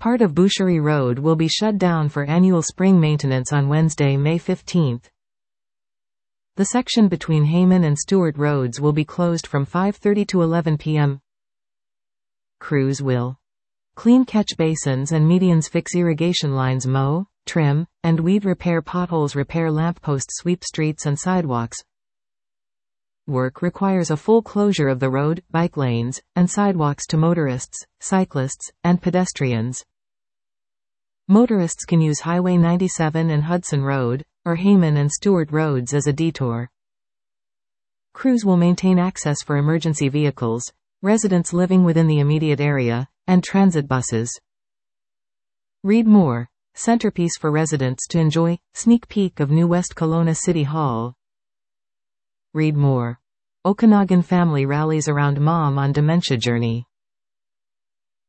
Part of Boucherie Road will be shut down for annual spring maintenance on Wednesday, May 15. The section between Hayman and Stewart Roads will be closed from 5:30 to 11 p.m. Crews will clean catch basins and medians, fix irrigation lines, mow, trim, and weed, repair potholes, repair lampposts, sweep streets and sidewalks. Work requires a full closure of the road, bike lanes, and sidewalks to motorists, cyclists, and pedestrians. Motorists can use Highway 97 and Hudson Road, or Hayman and Stewart Roads as a detour. Crews will maintain access for emergency vehicles, residents living within the immediate area, and transit buses. Read more. Centerpiece for residents to enjoy, sneak peek of new West Kelowna City Hall. Read more. Okanagan family rallies around mom on dementia journey.